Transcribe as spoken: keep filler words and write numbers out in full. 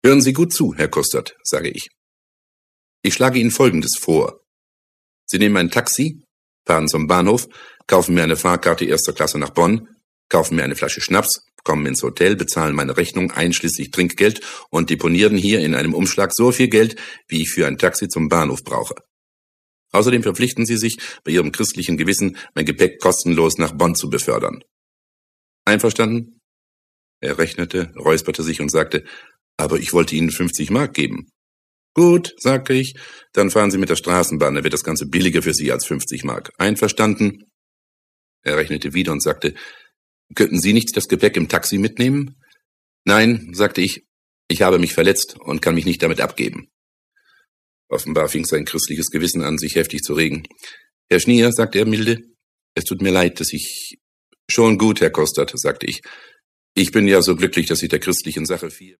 Hören Sie gut zu, Herr Kostert, sage ich. Ich schlage Ihnen Folgendes vor. Sie nehmen ein Taxi, fahren zum Bahnhof, kaufen mir eine Fahrkarte erster Klasse nach Bonn, kaufen mir eine Flasche Schnaps, kommen ins Hotel, bezahlen meine Rechnung einschließlich Trinkgeld und deponieren hier in einem Umschlag so viel Geld, wie ich für ein Taxi zum Bahnhof brauche. Außerdem verpflichten Sie sich, bei Ihrem christlichen Gewissen mein Gepäck kostenlos nach Bonn zu befördern. Einverstanden? Er rechnete, räusperte sich und sagte, aber ich wollte Ihnen fünfzig Mark geben. Gut, sagte ich, dann fahren Sie mit der Straßenbahn, dann wird das Ganze billiger für Sie als fünfzig Mark. Einverstanden? Er rechnete wieder und sagte, könnten Sie nicht das Gepäck im Taxi mitnehmen? Nein, sagte ich, ich habe mich verletzt und kann mich nicht damit abgeben. Offenbar fing sein christliches Gewissen an, sich heftig zu regen. Herr Schnier, sagte er milde, es tut mir leid, dass ich... Schon gut, Herr Kostert, sagte ich. Ich bin ja so glücklich, dass ich der christlichen Sache viel...